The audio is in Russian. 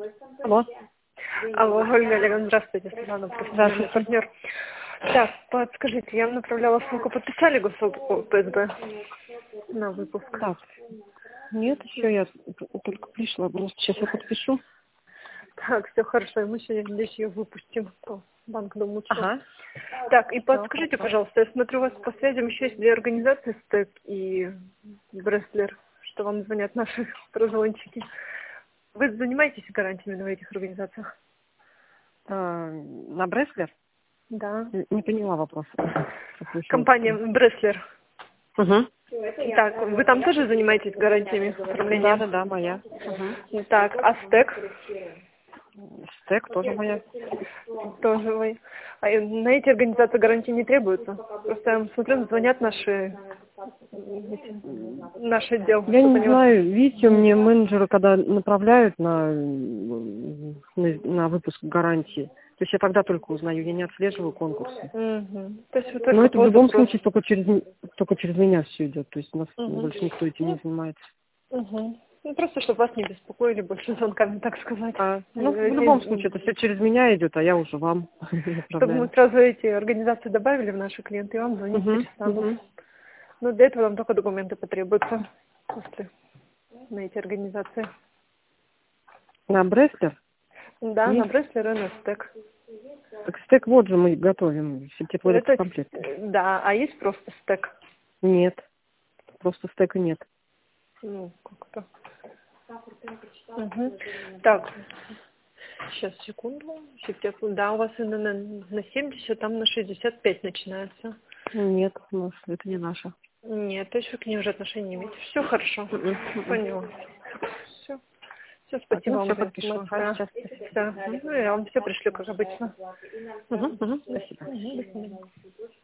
Алло. Алло, Ольга Олеговна, здравствуйте, Светлана, профессиональный партнер. Так, подскажите, я вам направляла ссылку, подписали ПСБ на выпуск? Так, нет, еще я только пришла, просто сейчас я подпишу. Так, все хорошо, и мы сегодня здесь ее выпустим. Банк Дом Лучшего. Ага. Так, и подскажите, пожалуйста, я смотрю, у вас по связям еще есть две организации, СТЭК и Бреслер, что вам звонят наши прозвончики. Вы занимаетесь гарантиями в этих организациях? На Бреслер? Да. Не поняла вопроса. Компания Бреслер. Угу. Так, вы там тоже занимаетесь гарантиями оформления? Да, моя. Угу. Так, а СТЭК? СТЭК тоже моя. Тоже вы. А на эти организации гарантии не требуются? Просто я смотрю, звонят наш отдел. Я не знаю, видите, мне менеджеры, когда направляют на выпуск гарантии, то есть я тогда только узнаю, я не отслеживаю конкурсы. Угу. То есть вы только Но это в любом запрос. случае только через меня все идет, то есть у нас больше никто этим не занимается. Угу. Ну, просто, чтобы вас не беспокоили больше звонками, так сказать. Ну, в любом случае, это все через меня идет, а я уже вам Чтобы мы сразу эти организации добавили в наши клиенты, и вам звонить перестанут. Но для этого нам только документы потребуются после на эти организации. На Бреслер? Да, И? на Бреслер и на СТЭК. Так СТЭК вот же мы готовим, все теплоэлектромкомплекты. Да, а есть просто СТЭК? Нет, просто СТЭКа нет. Ну, как-то. Угу. Так, сейчас, секунду. Да, у вас и на 70, там на 65 начинается. Нет, это не наша. Нет, то есть вы к ней уже отношения не имеете. Все хорошо. Поняла. Все. Все, спасибо вам Все за подпишу. информацию. Да. Ну, я вам все пришлю, как обычно. Спасибо. До свидания.